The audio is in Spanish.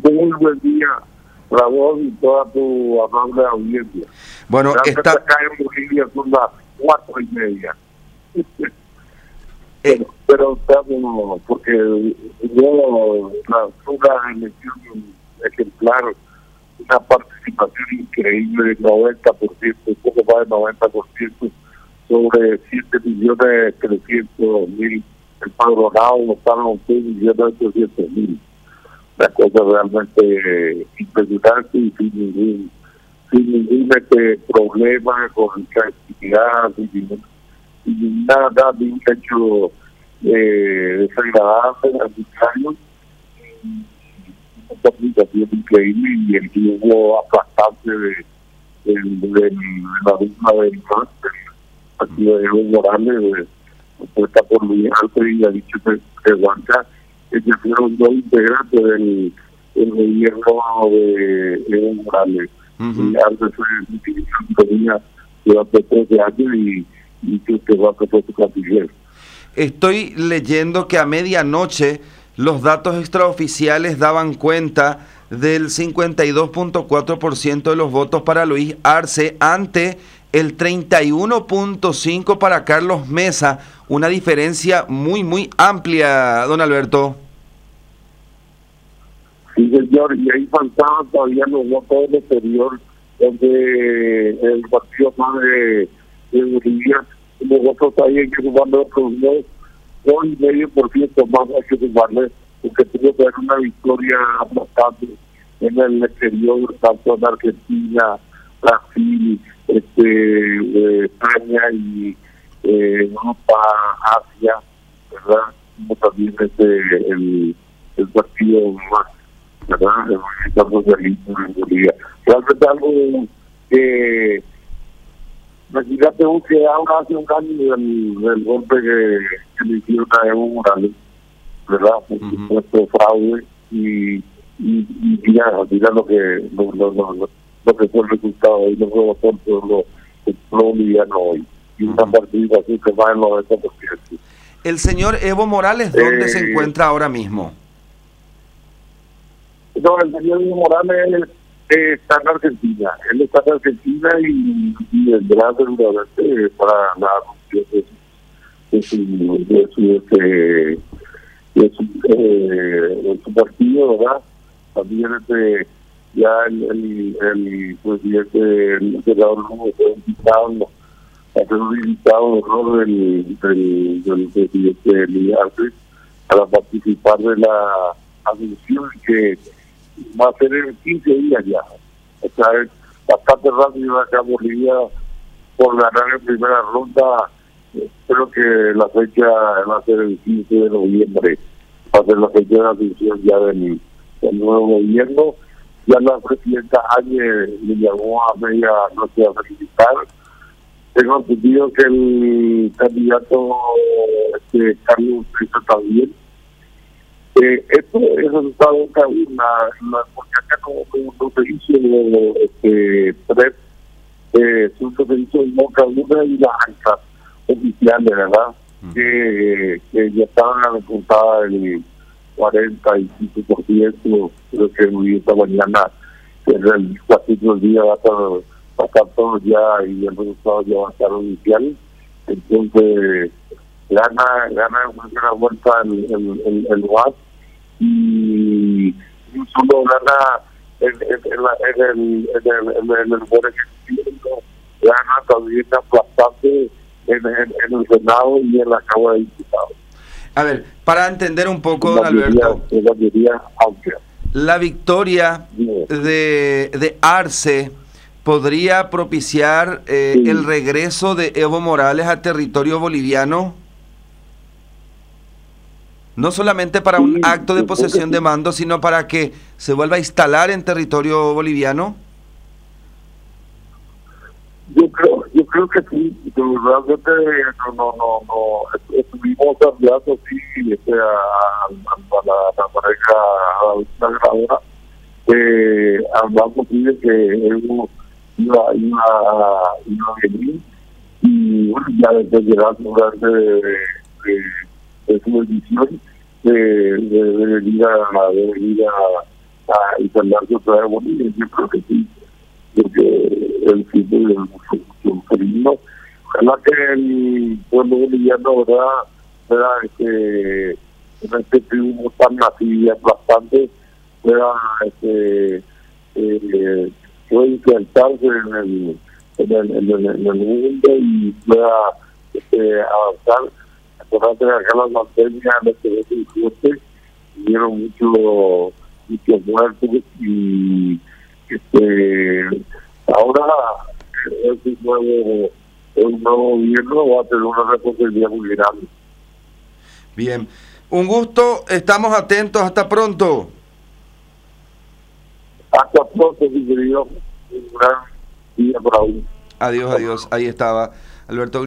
Muy buen día, Ramón, y toda tu amable audiencia. Bueno, Realmente acá en Bolivia son las 4:30. Pero estamos, porque yo, una elección ejemplar, una participación increíble del 90%, un poco más del 90%, sobre 7.300.000 empadronados, votaron 6.800.000. La cosa realmente impresionante y sin ningún problema con actividad, sin nada de un hecho desagradable, arbitrario, una participación increíble y el grupo aplastante de la misma del partido de Evo Morales, puesta por Luis Alto y ha dicho que Huanca, que fueron dos integrantes del gobierno de Evo Morales. Y antes tenía durante 13 años y que Huanca fue su canciller. Estoy leyendo que a medianoche los datos extraoficiales daban cuenta del 52.4% de los votos para Luis Arce ante el 31.5% para Carlos Mesa, una diferencia muy amplia, don Alberto. Sí, señor, y ahí faltaban todavía los votos del exterior, donde el partido más de Bolivia, los votos ahí hay que sumarle otros 2,5% más hay que sumarle, porque tuvo que haber una victoria aplastante en el exterior, tanto en Argentina, Brasil, España y Europa, Asia, ¿verdad? Como también el partido más, ¿verdad? El movimiento socialista en Bolivia. Realmente algo que, imagínate vos que ahora hace un año del golpe que le hicieron a Evo Morales, ¿verdad? Por supuesto, fraude y mira lo que fue el resultado hoy, no fue votó el pueblo boliviano hoy, y una participación que va en 90%. El señor Evo Morales, ¿dónde se encuentra ahora mismo? No, el señor Evo Morales está en Argentina. Él está en Argentina y vendrá seguramente para la anuncio de su partido, ¿verdad? También ya el presidente del senador fue invitado a ser un invitado de honor del presidente Luis Arce para participar de la asunción que va a ser en 15 días ya. O sea, es bastante rápido acá en Bolivia por ganar en primera ronda. Espero que la fecha va a ser el 15 de noviembre, va a ser la fecha de la asunción ya del nuevo gobierno. Ya la presidenta Áñez le llamó a media noche a felicitar. Tengo entendido que el candidato Carlos Mesa también. Esto es resultado de porque acá como no se hizo se hizo en Boca una y las actas oficiales, ¿verdad? Que ya estaban apuntadas el 45%, creo que esta mañana, en el capítulo del día va a estar todo ya y el resultado ya va a estar oficial. Entonces, gana una vuelta el UAS y solo gana en el poder ejecutivo, gana también aplastante en el Senado y en la Cámara de Diputados. A ver, para entender un poco, don Alberto, la victoria de Arce podría propiciar el regreso de Evo Morales a territorio boliviano, no solamente para un acto de posesión de mando, sino para que se vuelva a instalar en territorio boliviano. Yo creo que sí, pero realmente no estuvimos hablando sí a la pareja grabadora, hablamos sí de que él iba a venir y bueno, ya después de la de su decisión de venir a a instalarse otra vez en Bolivia. Yo creo que sí, porque el fútbol es mucho cariño. Ojalá que el pueblo boliviano, ¿verdad? En este triunfo tan así aplastante, pueda puede insertarse en el mundo y pueda avanzar. Acordate que acá las pandemias en este 2017 tuvieron muchos muertos y ahora un nuevo gobierno va a tener una responsabilidad muy grande. Bien, un gusto, estamos atentos, hasta pronto. Hasta pronto, mi querido, un gran día para hoy. Adiós, ahí estaba Alberto.